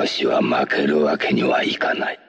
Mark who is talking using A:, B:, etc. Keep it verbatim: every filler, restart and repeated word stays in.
A: しは負けるわけにはいかない。